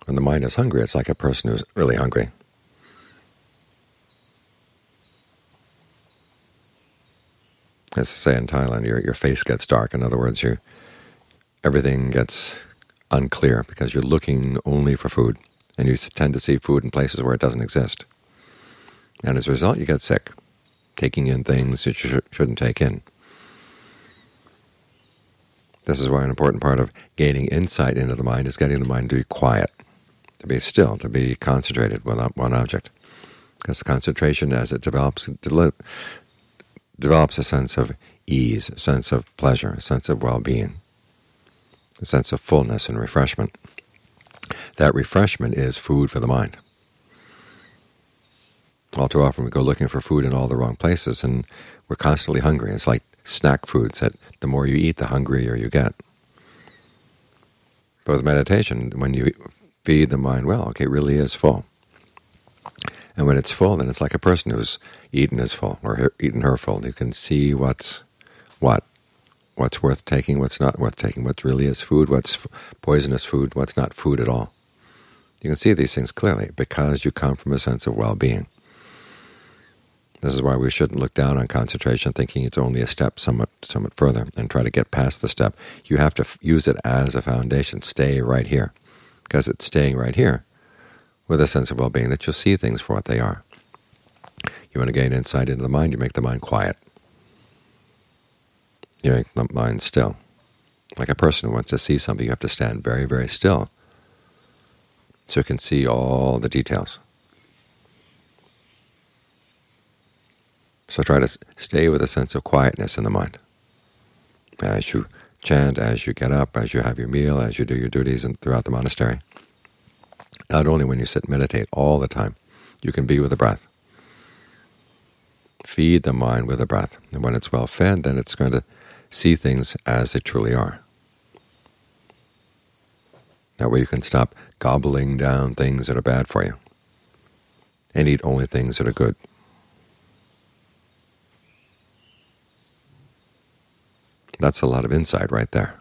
When the mind is hungry, it's like a person who's really hungry. As they say in Thailand, your face gets dark. In other words, everything gets unclear because you're looking only for food, and you tend to see food in places where it doesn't exist. And as a result, you get sick, taking in things that you shouldn't take in. This is why an important part of gaining insight into the mind is getting the mind to be quiet, to be still, to be concentrated on one object. Because concentration, as it develops a sense of ease, a sense of pleasure, a sense of well-being, a sense of fullness and refreshment. That refreshment is food for the mind. All too often we go looking for food in all the wrong places, and we're constantly hungry. It's like snack foods that the more you eat, the hungrier you get. But with meditation, when you feed the mind well, okay, it really is full. And when it's full, then it's like a person who's eaten his full, or eaten her full. You can see what's worth taking, what's not worth taking, what really is food, what's poisonous food, what's not food at all. You can see these things clearly because you come from a sense of well-being. This is why we shouldn't look down on concentration thinking it's only a step somewhat further and try to get past the step. You have to use it as a foundation. Stay right here, because it's staying right here with a sense of well-being that you'll see things for what they are. You want to gain insight into the mind, you make the mind quiet. You make the mind still. Like a person who wants to see something, you have to stand very, very still so you can see all the details. So try to stay with a sense of quietness in the mind. As you chant, as you get up, as you have your meal, as you do your duties throughout the monastery. Not only when you sit and meditate all the time, you can be with the breath. Feed the mind with the breath. And when it's well fed, then it's going to see things as they truly are. That way you can stop gobbling down things that are bad for you and eat only things that are good. That's a lot of insight right there.